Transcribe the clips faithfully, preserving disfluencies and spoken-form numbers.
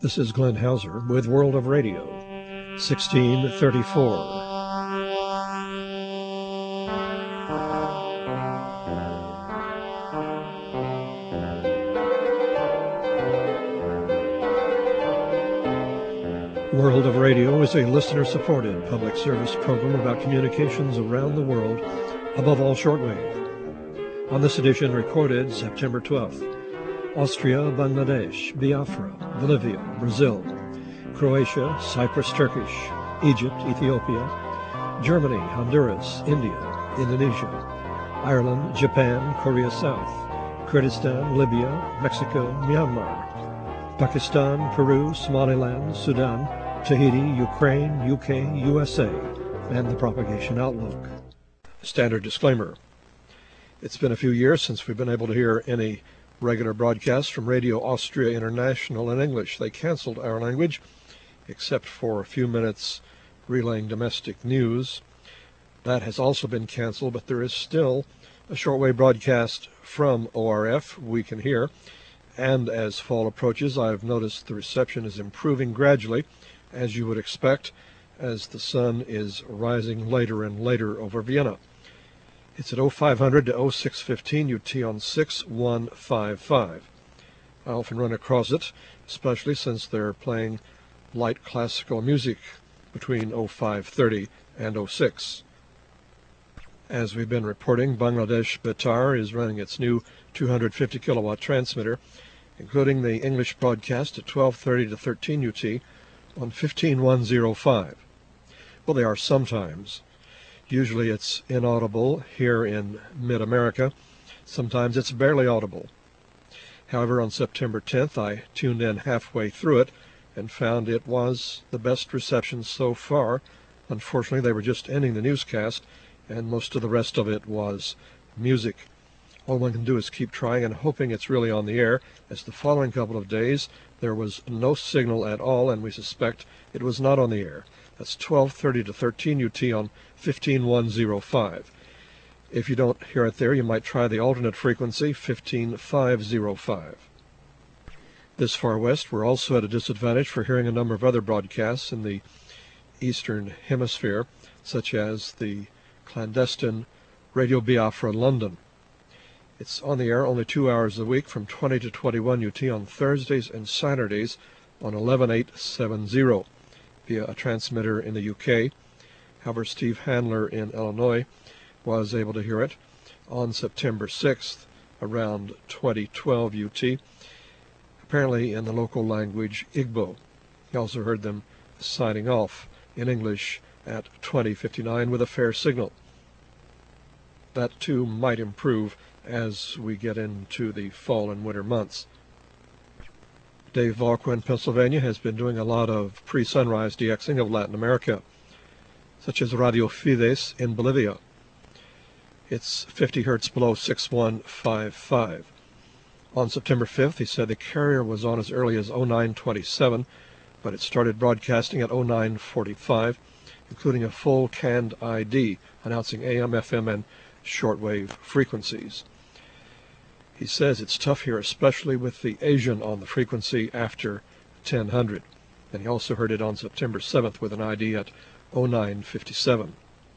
This is Glenn Hauser with World of Radio, sixteen thirty-four. World of Radio is a listener-supported public service program about communications around the world, above all shortwave. On this edition, recorded September twelfth, Austria, Bangladesh, Biafra, Bolivia, Brazil, Croatia, Cyprus, Turkish, Egypt, Ethiopia, Germany, Honduras, India, Indonesia, Ireland, Japan, Korea South, Kurdistan, Libya, Mexico, Myanmar, Pakistan, Peru, Somaliland, Sudan, Tahiti, Ukraine, U K, U S A, and the Propagation Outlook. Standard disclaimer. It's been a few years since we've been able to hear any regular broadcasts from Radio Austria International in English. They canceled our language, except for a few minutes relaying domestic news. That has also been canceled, but there is still a shortwave broadcast from O R F we can hear. And as fall approaches, I've noticed the reception is improving gradually, as you would expect, as the sun is rising later and later over Vienna. It's at oh five hundred to oh six fifteen U T on six one five five. I often run across it, especially since they're playing light classical music between oh five thirty and oh six. As we've been reporting, Bangladesh Betar is running its new two hundred fifty kilowatt transmitter, including the English broadcast at twelve thirty to thirteen U T on fifteen one oh five. Well, they are sometimes. Usually it's inaudible here in mid-America. Sometimes it's barely audible. However, on September tenth, I tuned in halfway through it and found it was the best reception so far. Unfortunately, they were just ending the newscast, and most of the rest of it was music. All one can do is keep trying and hoping it's really on the air, as the following couple of days there was no signal at all, and we suspect it was not on the air. That's twelve thirty to thirteen U T on fifteen one oh five. If you don't hear it there, you might try the alternate frequency, fifteen five oh five. This far west, we're also at a disadvantage for hearing a number of other broadcasts in the Eastern Hemisphere, such as the clandestine Radio Biafra London. It's on the air only two hours a week from twenty to twenty-one U T on Thursdays and Saturdays on eleven eight seventy via a transmitter in the U K. However, Steve Handler in Illinois was able to hear it on September sixth around twenty twelve U T, apparently in the local language Igbo. He also heard them signing off in English at twenty fifty-nine with a fair signal. That too might improve as we get into the fall and winter months. Dave Valqua in Pennsylvania has been doing a lot of pre-sunrise DXing of Latin America, such as Radio Fides in Bolivia. It's fifty hertz below six one five five. On September fifth, he said the carrier was on as early as oh nine twenty-seven, but it started broadcasting at oh nine forty-five, including a full canned I D announcing A M, F M, and shortwave frequencies. He says it's tough here, especially with the Asian on the frequency after ten hundred. And he also heard it on September seventh with an I D at oh nine fifty-seven.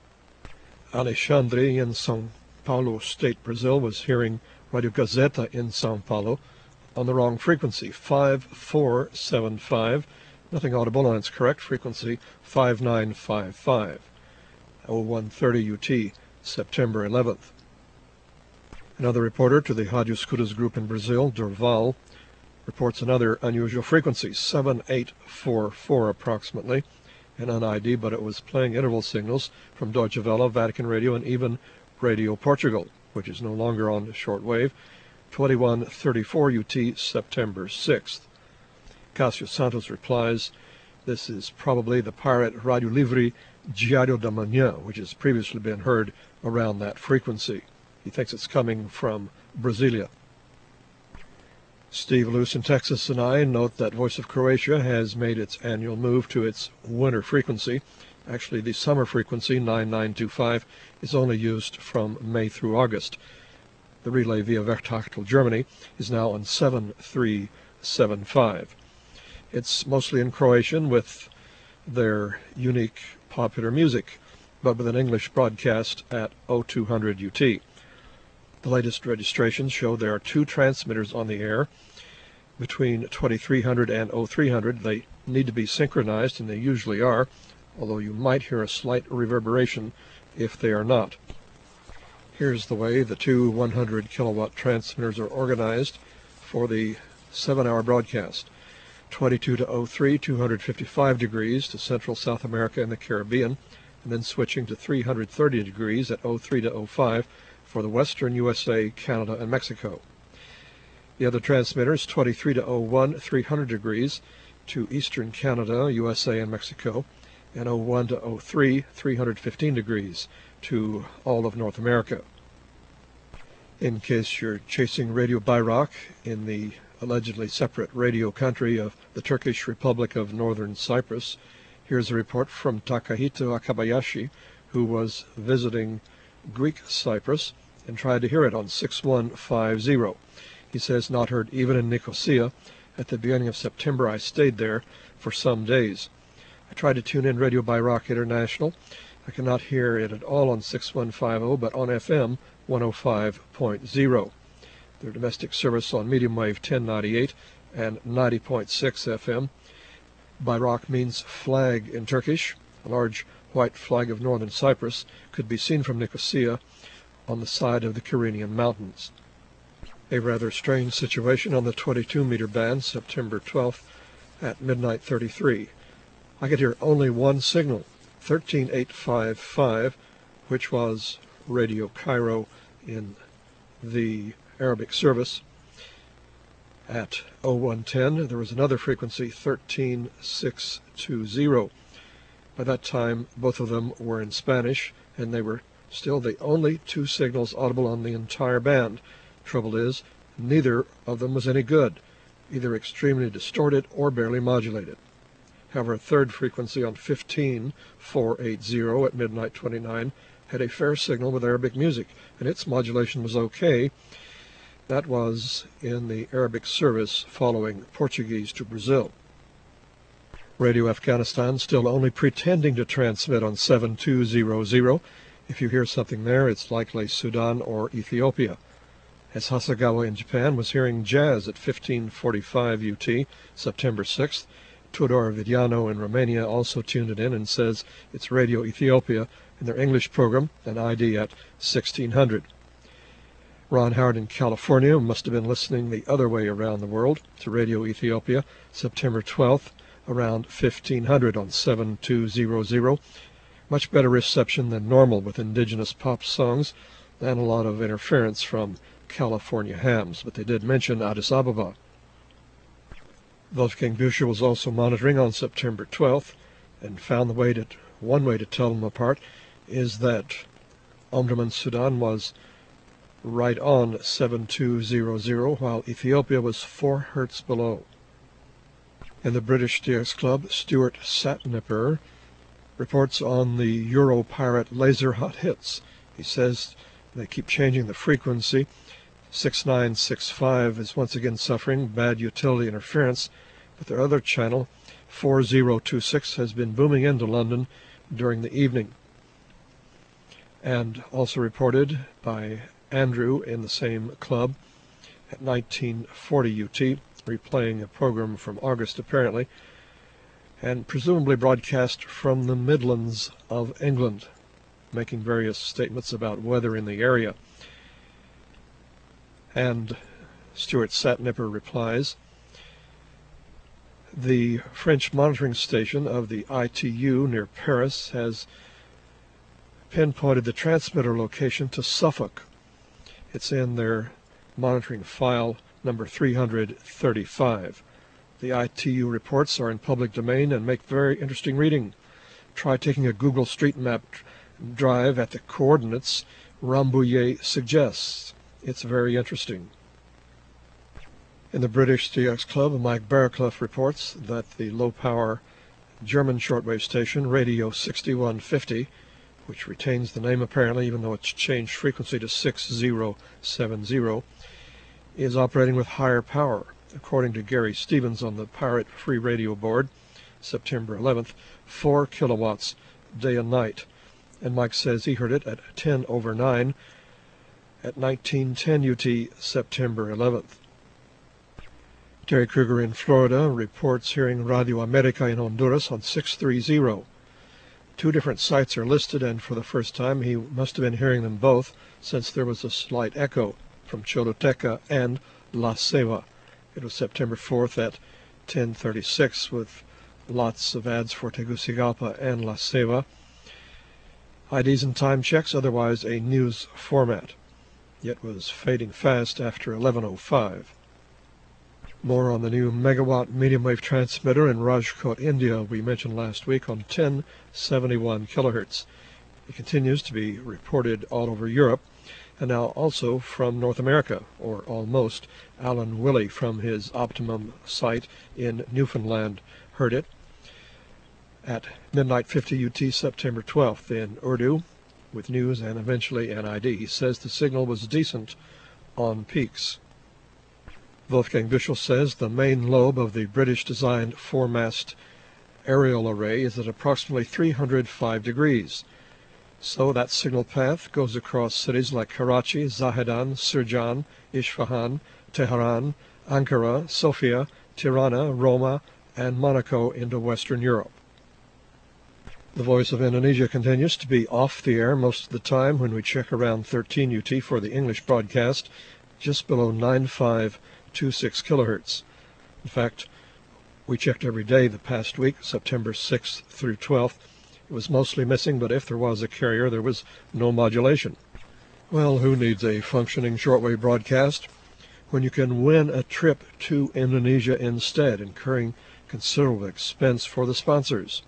Alexandre in São Paulo State, Brazil, was hearing Radio Gazeta in São Paulo on the wrong frequency, five four seven five. Nothing audible on its correct frequency, five nine five five. oh one thirty U T, September eleventh. Another reporter to the Rádio Escutas group in Brazil, Durval, reports another unusual frequency, seven eight four four approximately, an un I D, but it was playing interval signals from Deutsche Welle, Vatican Radio, and even Radio Portugal, which is no longer on shortwave, twenty-one thirty-four U T, September sixth. Cássio Santos replies, this is probably the pirate Radio Livre Diário da Manhã, which has previously been heard around that frequency. He thinks it's coming from Brasilia. Steve Luce in Texas and I note that Voice of Croatia has made its annual move to its winter frequency. Actually, the summer frequency, nine nine two five, is only used from May through August. The relay via Vertachtel Germany is now on seven three seven five. It's mostly in Croatian with their unique popular music, but with an English broadcast at oh two hundred U T. The latest registrations show there are two transmitters on the air between twenty-three hundred and oh three hundred. They need to be synchronized, and they usually are, although you might hear a slight reverberation if they are not. Here's the way the two one hundred kilowatt transmitters are organized for the seven-hour broadcast. twenty-two to oh three, two hundred fifty-five degrees to Central South America and the Caribbean, and then switching to three hundred thirty degrees at oh three to oh five for the Western U S A, Canada, and Mexico. The other transmitters, twenty-three to oh one, three hundred degrees to Eastern Canada, U S A, and Mexico, and oh one to oh three, three hundred fifteen degrees to all of North America. In case you're chasing Radio Bayrak in the allegedly separate radio country of the Turkish Republic of Northern Cyprus, here's a report from Takahito Akabayashi, who was visiting Greek Cyprus and tried to hear it on six one five zero. He says, not heard even in Nicosia. At the beginning of September, I stayed there for some days. I tried to tune in Radio Bayrak International. I cannot hear it at all on six one five zero, but on F M one oh five point zero. Their domestic service on medium wave ten ninety-eight and ninety point six F M. Bayrak means flag in Turkish. A large white flag of northern Cyprus could be seen from Nicosia on the side of the Kyrenian Mountains. A rather strange situation on the twenty-two meter band, September twelfth at midnight thirty-three. I could hear only one signal, thirteen eight fifty-five, which was Radio Cairo in the Arabic service. At oh one ten, there was another frequency, thirteen six twenty. By that time, both of them were in Spanish, and they were still the only two signals audible on the entire band. Trouble is, neither of them was any good, either extremely distorted or barely modulated. However, a third frequency on fifteen four eighty at midnight twenty-nine had a fair signal with Arabic music, and its modulation was okay. That was in the Arabic service following Portuguese to Brazil. Radio Afghanistan still only pretending to transmit on seven two hundred. If you hear something there, it's likely Sudan or Ethiopia. As Hasegawa in Japan was hearing jazz at fifteen forty-five U T, September sixth, Tudor Vidiano in Romania also tuned it in and says it's Radio Ethiopia in their English program, an I D at sixteen hundred. Ron Howard in California must have been listening the other way around the world to Radio Ethiopia, September twelfth, around fifteen hundred on seven two hundred. Much better reception than normal with indigenous pop songs, and a lot of interference from California hams, but they did mention Addis Ababa. Wolfgang Büscher was also monitoring on September twelfth and found the way to, one way to tell them apart is that Omdurman, Sudan was right on seven two hundred, while Ethiopia was four hertz below. In the British D X Club, Stuart Satnipper reports on the Euro Pirate Laser Hot Hits. He says they keep changing the frequency. six nine six five is once again suffering bad utility interference, but their other channel, four zero two six, has been booming into London during the evening. And also reported by Andrew in the same club at nineteen forty U T, replaying a program from August apparently, and presumably broadcast from the Midlands of England, making various statements about weather in the area. And Stuart Satnipper replies, the French monitoring station of the I T U near Paris has pinpointed the transmitter location to Suffolk. It's in their monitoring file number three hundred thirty-five. The I T U reports are in public domain and make very interesting reading. Try taking a Google Street Map drive at the coordinates Rambouillet suggests. It's very interesting. In the British D X Club, Mike Barraclough reports that the low-power German shortwave station, Radio sixty-one fifty, which retains the name apparently even though it's changed frequency to six zero seven zero, is operating with higher power, according to Gary Stevens on the Pirate Free Radio Board, September eleventh, four kilowatts day and night. And Mike says he heard it at ten over nine at nineteen ten U T, September eleventh. Terry Kruger in Florida reports hearing Radio America in Honduras on six thirty. Two different sites are listed, and for the first time he must have been hearing them both, since there was a slight echo from Choluteca and La Ceiba. It was September fourth at ten thirty-six, with lots of ads for Tegucigalpa and La Ceiba. I Ds and time checks, otherwise a news format. It was fading fast after eleven oh five. More on the new megawatt medium wave transmitter in Rajkot, India, we mentioned last week, on ten seventy-one kilohertz. It continues to be reported all over Europe, and now also from North America, or almost. Alan Willey from his Optimum site in Newfoundland heard it at midnight fifty U T, September twelfth, in Urdu, with news and eventually N I D. He says the signal was decent on peaks. Wolfgang Büschel says the main lobe of the British-designed four-mast aerial array is at approximately three hundred five degrees. So that signal path goes across cities like Karachi, Zahedan, Sirjan, Isfahan, Tehran, Ankara, Sofia, Tirana, Roma, and Monaco into Western Europe. The Voice of Indonesia continues to be off the air most of the time when we check around thirteen U T for the English broadcast, just below nine five two six kilohertz. In fact, we checked every day the past week, September sixth through twelfth. It was mostly missing, but if there was a carrier, there was no modulation. Well, who needs a functioning shortwave broadcast when you can win a trip to Indonesia instead, incurring considerable expense for the sponsors?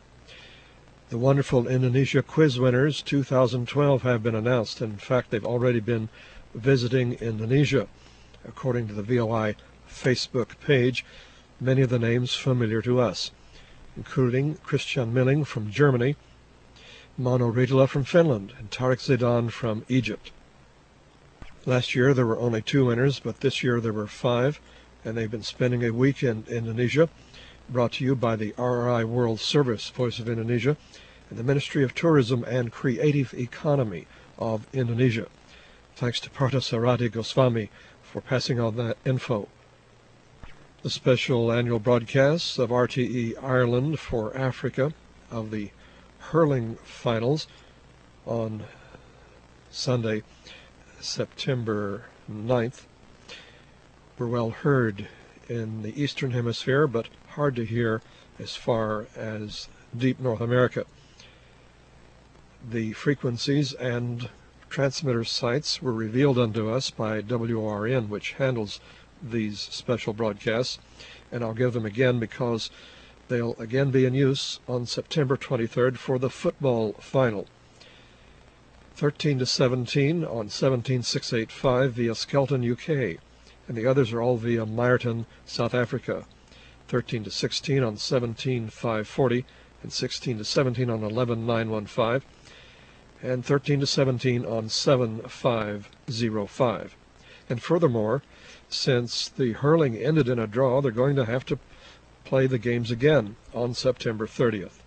The wonderful Indonesia quiz winners two thousand twelve have been announced. In fact, they've already been visiting Indonesia. According to the V O I Facebook page, many of the names familiar to us, including Christian Milling from Germany, Mano Ritala from Finland, and Tariq Zidane from Egypt. Last year there were only two winners, but this year there were five, and they've been spending a week in Indonesia, brought to you by the R R I World Service, Voice of Indonesia, and the Ministry of Tourism and Creative Economy of Indonesia. Thanks to Parthasarathi Goswami for passing on that info. The special annual broadcasts of R T E Ireland for Africa of the hurling finals on Sunday, September ninth, were well heard in the Eastern Hemisphere, but hard to hear as far as deep North America. The frequencies and transmitter sites were revealed unto us by W O R N, which handles these special broadcasts, and I'll give them again because they'll again be in use on September twenty-third for the football final. thirteen to seventeen on seventeen six eighty-five via Skelton, U K, and the others are all via Meyerton, South Africa. thirteen to sixteen on seventeen five forty, and sixteen to seventeen on eleven nine fifteen, and thirteen to seventeen on seven five oh five. And furthermore, since the hurling ended in a draw, they're going to have to play the games again on September thirtieth.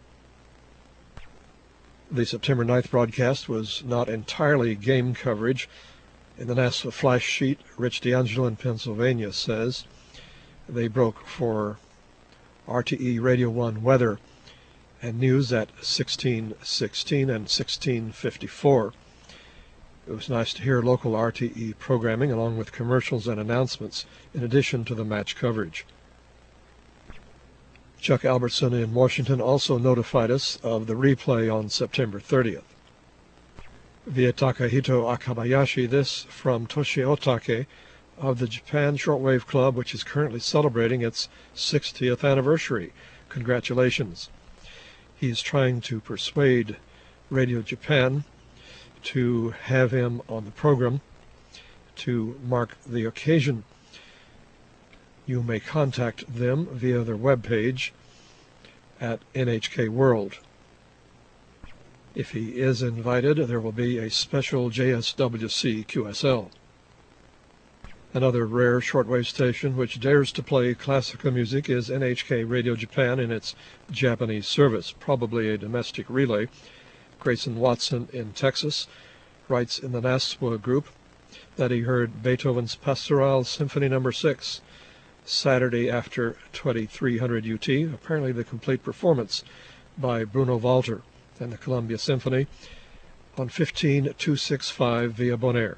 The September ninth broadcast was not entirely game coverage. In the NASA flash sheet, Rich D'Angelo in Pennsylvania says they broke for R T E Radio one weather and news at sixteen sixteen and sixteen fifty-four. It was nice to hear local R T E programming along with commercials and announcements in addition to the match coverage. Chuck Albertson in Washington also notified us of the replay on September thirtieth. Via Takahito Akabayashi, this from Toshi Otake of the Japan Shortwave Club, which is currently celebrating its sixtieth anniversary. Congratulations. He is trying to persuade Radio Japan to have him on the program to mark the occasion. You may contact them via their webpage at N H K World. If he is invited, there will be a special J S W C Q S L. Another rare shortwave station which dares to play classical music is N H K Radio Japan in its Japanese service, probably a domestic relay. Grayson Watson in Texas writes in the Naswa group that he heard Beethoven's Pastoral Symphony number six Saturday after twenty-three hundred U T, apparently the complete performance by Bruno Walter and the Columbia Symphony on fifteen two sixty-five via Bonaire.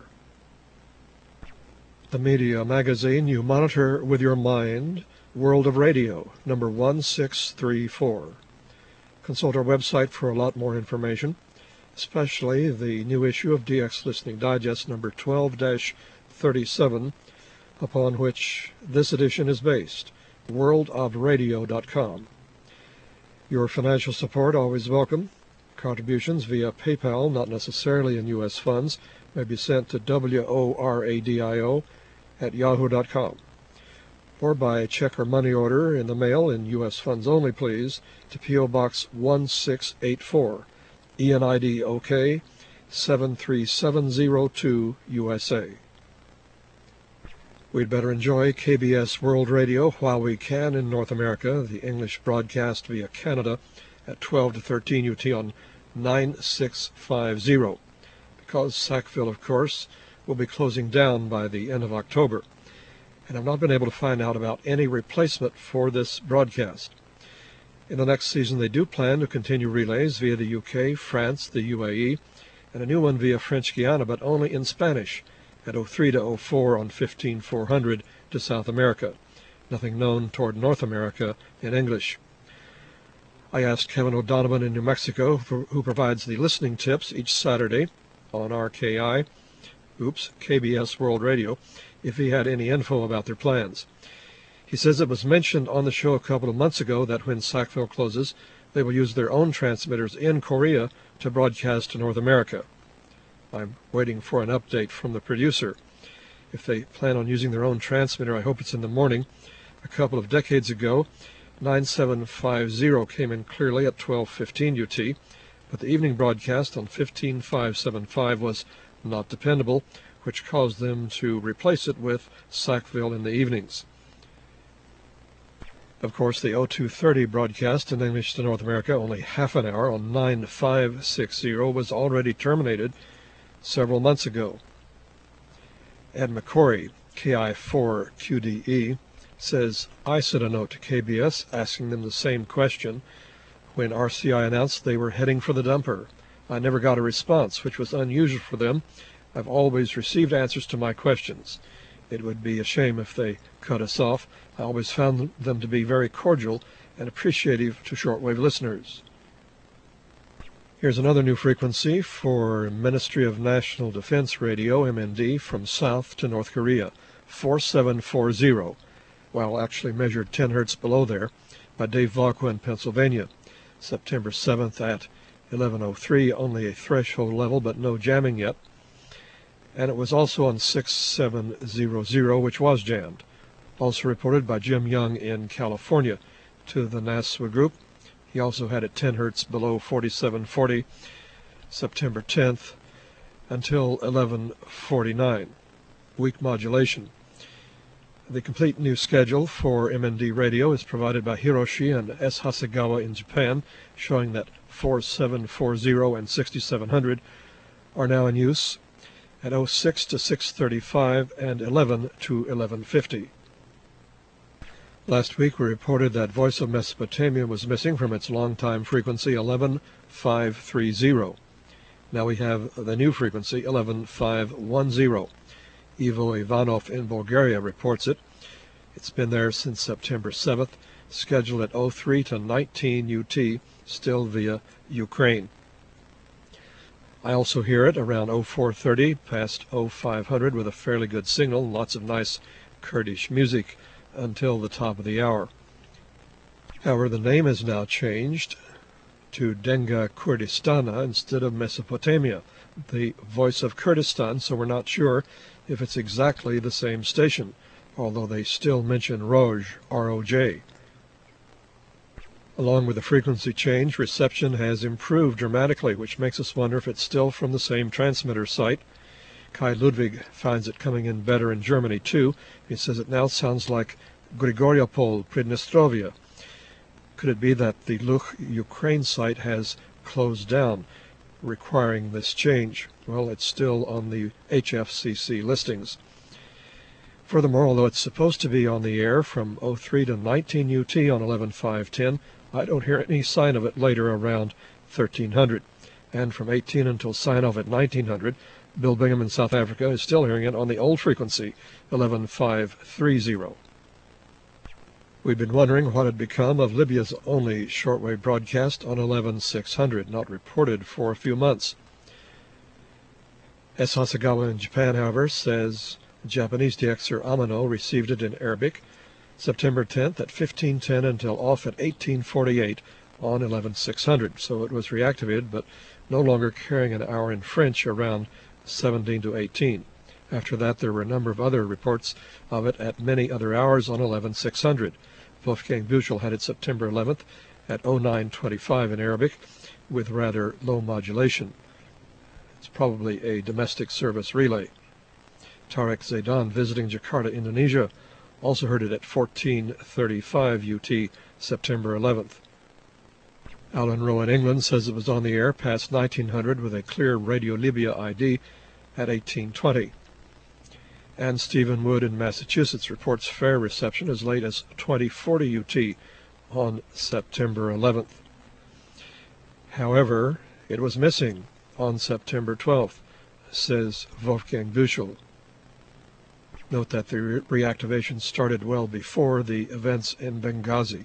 The Media Magazine You Monitor with Your Mind, World of Radio, number one six three four. Consult our website for a lot more information, especially the new issue of D X Listening Digest number twelve dash thirty-seven, upon which this edition is based, world of radio dot com. Your financial support always welcome. Contributions via PayPal, not necessarily in U S funds, may be sent to W O R A D I O at yahoo dot com, or by check or money order in the mail in U S funds only, please, to P O Box one six eight four, E N I D O K seven three seven zero two, U S A. We'd better enjoy K B S World Radio while we can in North America, the English broadcast via Canada at twelve to thirteen U T on nine six five zero, because Sackville, of course, will be closing down by the end of October, and I've not been able to find out about any replacement for this broadcast. In the next season they do plan to continue relays via the U K, France, the U A E, and a new one via French Guiana, but only in Spanish, at oh three to oh four on fifteen four hundred to South America. Nothing known toward North America in English. I asked Kevin O'Donovan in New Mexico, who provides the listening tips each Saturday on R K I, oops, K B S World Radio, if he had any info about their plans. He says it was mentioned on the show a couple of months ago that when Sackville closes, they will use their own transmitters in Korea to broadcast to North America. I'm waiting for an update from the producer. If they plan on using their own transmitter, I hope it's in the morning. A couple of decades ago, nine seven five zero came in clearly at twelve fifteen U T, but the evening broadcast on fifteen five seventy-five was not dependable, which caused them to replace it with Sackville in the evenings. Of course, the oh two thirty broadcast in English to North America, only half an hour on nine five six zero, was already terminated several months ago. Ed McCory, K I four Q D E, says, I sent a note to K B S asking them the same question when R C I announced they were heading for the dumper. I never got a response, which was unusual for them. I've always received answers to my questions. It would be a shame if they cut us off. I always found them to be very cordial and appreciative to shortwave listeners. Here's another new frequency for Ministry of National Defense Radio, M N D, from South to North Korea, four seven four zero, while actually measured ten hertz below there, by Dave Vauquin in Pennsylvania, September seventh at eleven oh three, only a threshold level, but no jamming yet. And it was also on six seven zero zero, which was jammed. Also reported by Jim Young in California to the Naswa group. He also had it ten hertz below forty-seven forty, September tenth until eleven forty-nine. Weak modulation. The complete new schedule for M N D radio is provided by Hiroshi and S. Hasegawa in Japan, showing that four seven four zero and sixty-seven hundred are now in use at oh six to six thirty-five and eleven to eleven fifty. Last week we reported that Voice of Mesopotamia was missing from its longtime frequency eleven five thirty. Now we have the new frequency eleven five ten. Ivo Ivanov in Bulgaria reports it. It's been there since September seventh, scheduled at oh three to nineteen U T, still via Ukraine. I also hear it around oh four thirty, past oh five hundred, with a fairly good signal, lots of nice Kurdish music until the top of the hour. However, the name has now changed to Denga Kurdistana instead of Mesopotamia, the Voice of Kurdistan, so we're not sure if it's exactly the same station, although they still mention Roj, R O J. Along with the frequency change, reception has improved dramatically, which makes us wonder if it's still from the same transmitter site. Kai Ludwig finds it coming in better in Germany too. He says it now sounds like Grigoriopol, Pridnestrovia. Could it be that the Luch Ukraine site has closed down, requiring this change? Well, it's still on the H F C C listings. Furthermore, although it's supposed to be on the air from oh three to nineteen U T on eleven five ten, I don't hear any sign of it later around thirteen hundred. And from eighteen until sign-off at nineteen hundred, Bill Bingham in South Africa is still hearing it on the old frequency, eleven five thirty. We've been wondering what had become of Libya's only shortwave broadcast on eleven six hundred, not reported for a few months. S. Hasegawa in Japan, however, says Japanese D X er Amano received it in Arabic September tenth at fifteen ten until off at eighteen forty-eight on eleven six hundred. So it was reactivated, but no longer carrying an hour in French around seventeen to eighteen. After that, there were a number of other reports of it at many other hours on eleven six hundred. Wolfgang Büchel had it September eleventh at oh nine twenty-five in Arabic with rather low modulation. It's probably a domestic service relay. Tarek Zaidan, visiting Jakarta, Indonesia, also heard it at fourteen thirty-five U T September eleventh. Alan Rowe in England says it was on the air past nineteen hundred with a clear Radio Libya I D at eighteen twenty. And Stephen Wood in Massachusetts reports fair reception as late as twenty forty U T on September eleventh. However, it was missing on September twelfth, says Wolfgang Büchel. Note that the re reactivation started well before the events in Benghazi.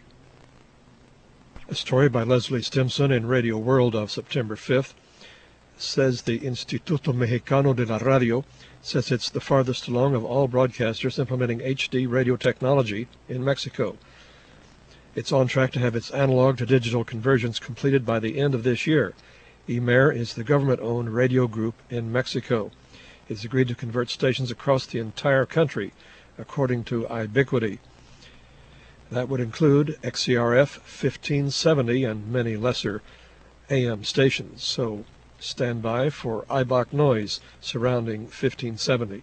A story by Leslie Stimson in Radio World of September fifth says the Instituto Mexicano de la Radio says it's the farthest along of all broadcasters implementing H D radio technology in Mexico. It's on track to have its analog to digital conversions completed by the end of this year. E M E R is the government-owned radio group in Mexico. It's agreed to convert stations across the entire country, according to Ubiquity. That would include X C R F fifteen seventy and many lesser A M stations, so stand by for I B A C noise surrounding fifteen seventy.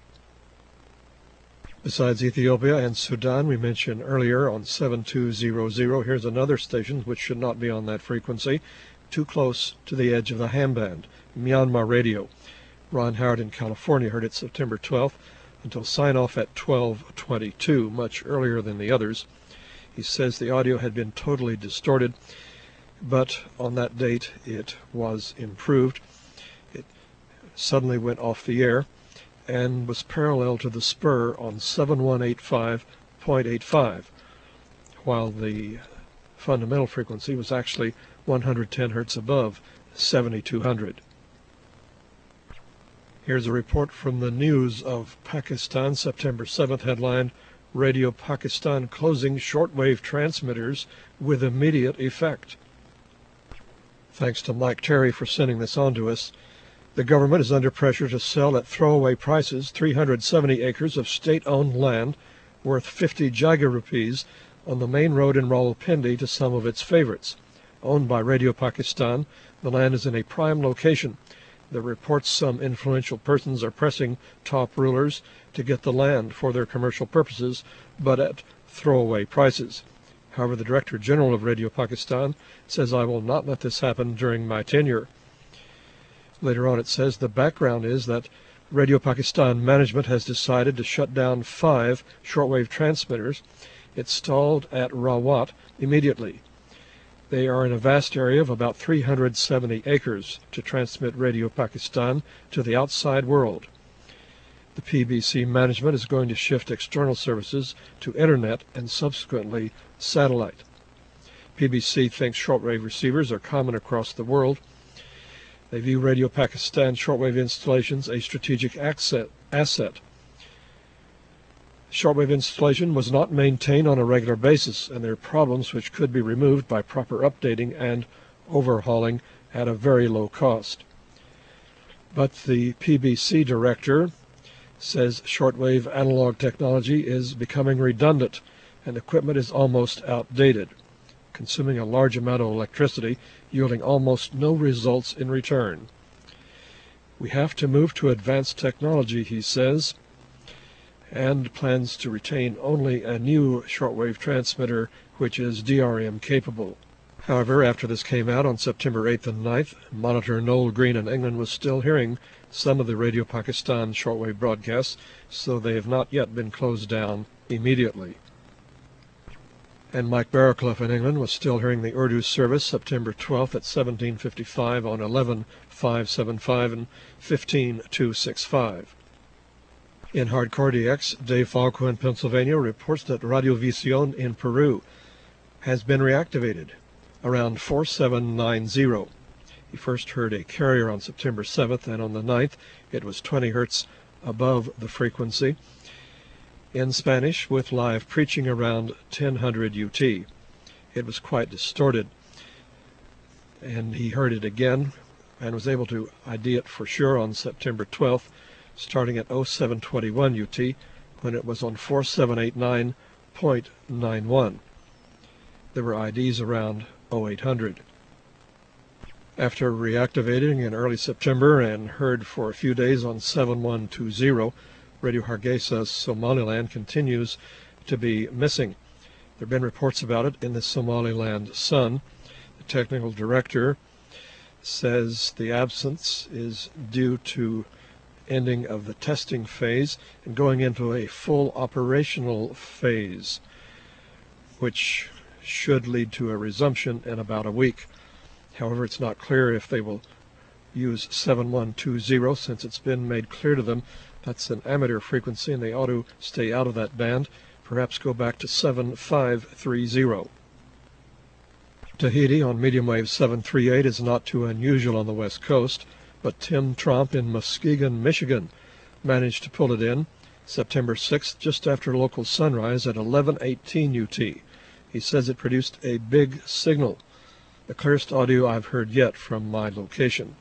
Besides Ethiopia and Sudan we mentioned earlier on seven two hundred, here's another station which should not be on that frequency, too close to the edge of the ham band, Myanmar Radio. Ron Howard in California heard it September twelfth until sign-off at twelve twenty-two, much earlier than the others. He says the audio had been totally distorted, but on that date it was improved. It suddenly went off the air and was parallel to the spur on seven one eight five point eight five, while the fundamental frequency was actually one hundred ten hertz above seventy-two hundred. Here's a report from the News of Pakistan, September seventh, headlined, Radio Pakistan closing shortwave transmitters with immediate effect. Thanks to Mike Terry for sending this on to us. The government is under pressure to sell at throwaway prices three hundred seventy acres of state-owned land worth fifty Jaga rupees on the main road in Rawalpindi to some of its favorites. Owned by Radio Pakistan, the land is in a prime location. The reports some influential persons are pressing top rulers to get the land for their commercial purposes, but at throwaway prices. However, the Director General of Radio Pakistan says, I will not let this happen during my tenure. Later on it says the background is that Radio Pakistan management has decided to shut down five shortwave transmitters installed at Rawat immediately. They are in a vast area of about three hundred seventy acres to transmit Radio Pakistan to the outside world. The P B C management is going to shift external services to Internet and subsequently satellite. P B C thinks shortwave receivers are common across the world. They view Radio Pakistan shortwave installations a strategic asset. Shortwave installation was not maintained on a regular basis, and there are problems which could be removed by proper updating and overhauling at a very low cost. But the P B C director says shortwave analog technology is becoming redundant and equipment is almost outdated, consuming a large amount of electricity, yielding almost no results in return. We have to move to advanced technology, he says, and plans to retain only a new shortwave transmitter which is D R M capable. However, after this came out on September eighth and ninth, Monitor Noel Green in England was still hearing some of the Radio Pakistan shortwave broadcasts, so they have not yet been closed down immediately. And Mike Barraclough in England was still hearing the Urdu service September twelfth at seventeen fifty-five on eleven five seventy-five and fifteen two sixty-five. In Hardcore D X, Dave Falco in Pennsylvania reports that Radio Visión in Peru has been reactivated around four seven nine zero. He first heard a carrier on September seventh, and on the ninth it was twenty hertz above the frequency in Spanish with live preaching around ten hundred U T. It was quite distorted, and he heard it again and was able to I D it for sure on September twelfth, starting at oh seven twenty-one U T when it was on four seven eight nine point nine one. There were I Ds around oh eight hundred. After reactivating in early September and heard for a few days on seven one two zero, Radio Hargeisa Somaliland continues to be missing. There have been reports about it in the Somaliland Sun. The technical director says the absence is due to ending of the testing phase and going into a full operational phase, which should lead to a resumption in about a week. However, it's not clear if they will use seven one two zero, since it's been made clear to them that's an amateur frequency and they ought to stay out of that band, perhaps go back to seven five three zero. Tahiti on medium wave seven three eight is not too unusual on the west coast, but Tim Tromp in Muskegon, Michigan managed to pull it in September sixth just after local sunrise at eleven eighteen U T. He says it produced a big signal, the clearest audio I've heard yet from my location.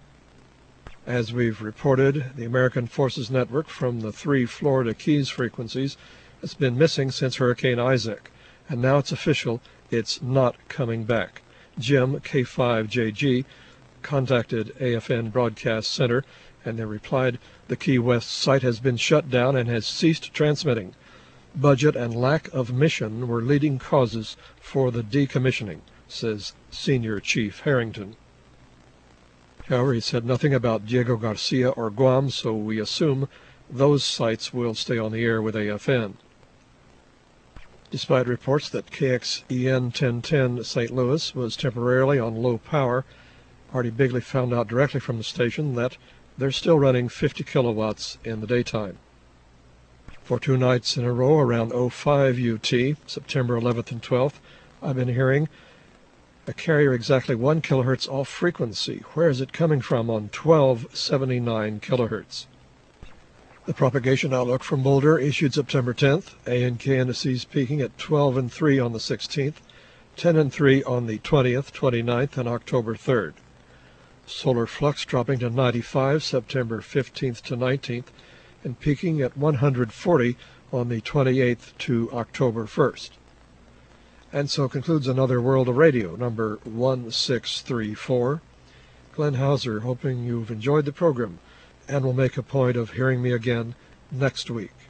As we've reported, the American Forces Network from the three Florida Keys frequencies has been missing since Hurricane Isaac, and now it's official, it's not coming back. Jim, K five J G, contacted A F N Broadcast Center, and they replied, the Key West site has been shut down and has ceased transmitting. Budget and lack of mission were leading causes for the decommissioning, says Senior Chief Harrington. However, he said nothing about Diego Garcia or Guam, so we assume those sites will stay on the air with A F N. Despite reports that K X E N ten ten Saint Louis was temporarily on low power, Artie Bigley found out directly from the station that they're still running fifty kilowatts in the daytime. For two nights in a row around oh five U T, September eleventh and twelfth, I've been hearing a carrier exactly one kilohertz off frequency. Where is it coming from on twelve seventy-nine kilohertz? The propagation outlook from Boulder issued September tenth, A and K indices peaking at twelve and three on the sixteenth, ten and three on the twentieth, twenty-ninth, and October third. Solar flux dropping to ninety-five September fifteenth to nineteenth, and peaking at one hundred forty on the twenty-eighth to October first. And so concludes another World of Radio, number one six three four. Glenn Hauser, hoping you've enjoyed the program and will make a point of hearing me again next week.